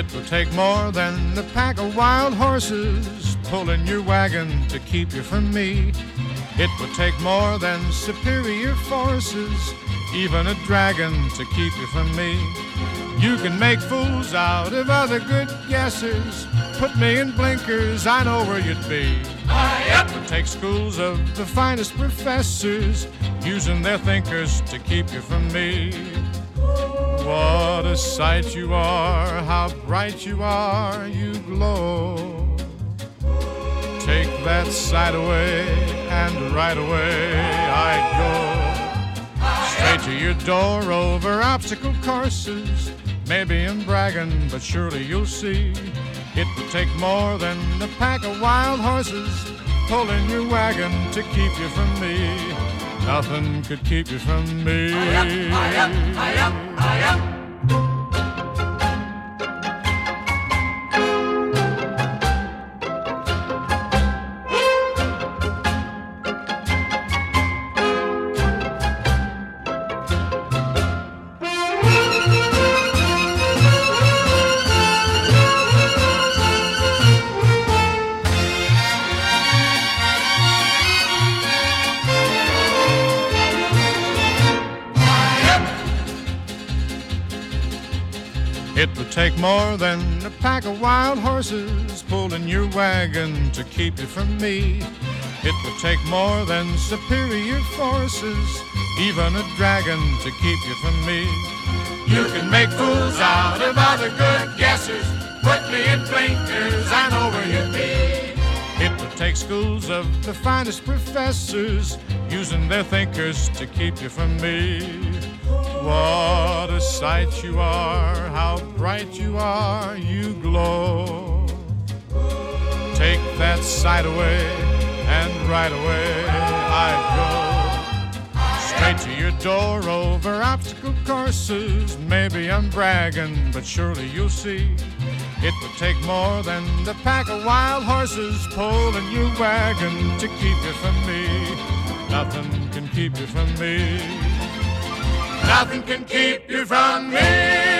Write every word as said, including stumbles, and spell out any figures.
It would take more than a pack of wild horses pulling your wagon to keep you from me. It would take more than superior forces, even a dragon, to keep you from me. You can make fools out of other good guessers. Put me in blinkers, I know where you'd be. It would take schools of the finest professors, using their thinkers to keep you from me. What a sight you are, how bright you are, you glow. Take that sight away, and right away I'd go straight to your door over obstacle courses. Maybe I'm bragging, but surely you'll see it would take more than a pack of wild horses pulling your wagon to keep you from me. Nothing could keep you from me. Hi-ya, hi-ya, hi-ya, hi-ya. It would take more than a pack of wild horses pulling your wagon to keep you from me. It would take more than superior forces, even a dragon, to keep you from me. You can make fools out of other good guessers. Put me in blinkers, I know where you'd be. It would take schools of the finest professors, using their thinkers to keep you from me. What a sight you are, how bright you are, you glow. Take that sight away, and right away I'd go straight to your door over obstacle courses. Maybe I'm bragging, but surely you'll see it would take more than the pack of wild horses pulling your wagon to keep you from me. Nothing can keep you from me. Nothing can keep you from me.